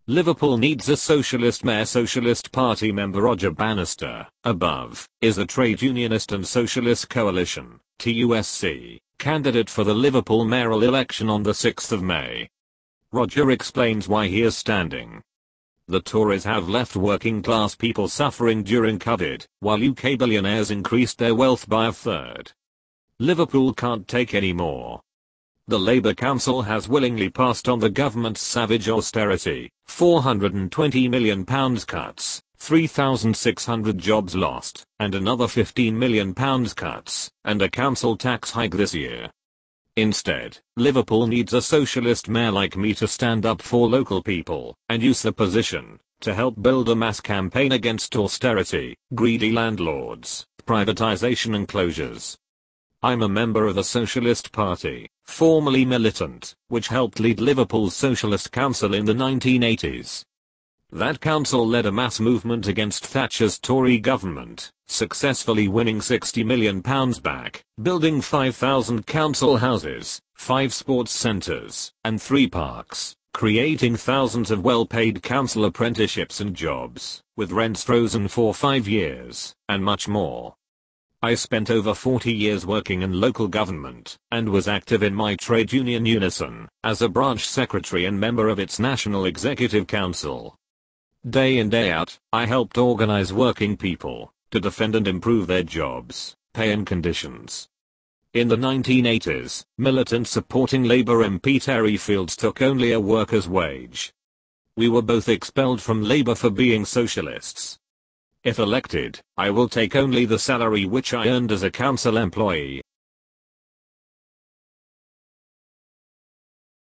Liverpool needs a socialist mayor. Socialist Party member Roger Bannister, above, is a trade unionist and socialist coalition, TUSC, candidate for the Liverpool mayoral election on the 6th of May. Roger explains why he is standing. The Tories have left working class people suffering during COVID, while UK billionaires increased their wealth by a third. Liverpool can't take any more. The Labour Council has willingly passed on the government's savage austerity, £420 million cuts, 3,600 jobs lost, and another £15 million cuts, and a council tax hike this year. Instead, Liverpool needs a socialist mayor like me to stand up for local people and use the position to help build a mass campaign against austerity, greedy landlords, privatisation and closures. I'm a member of the Socialist Party, formerly militant, which helped lead Liverpool's Socialist Council in the 1980s. That council led a mass movement against Thatcher's Tory government, successfully winning £60 million back, building 5,000 council houses, 5 sports centres, and 3 parks, creating thousands of well-paid council apprenticeships and jobs, with rents frozen for 5 years, and much more. I spent over 40 years working in local government, and was active in my trade union Unison, as a branch secretary and member of its National Executive Council. Day in day out, I helped organize working people to defend and improve their jobs, pay and conditions. In the 1980s, militants supporting Labour MP Terry Fields took only a worker's wage. We were both expelled from Labour for being socialists. If elected, I will take only the salary which I earned as a council employee,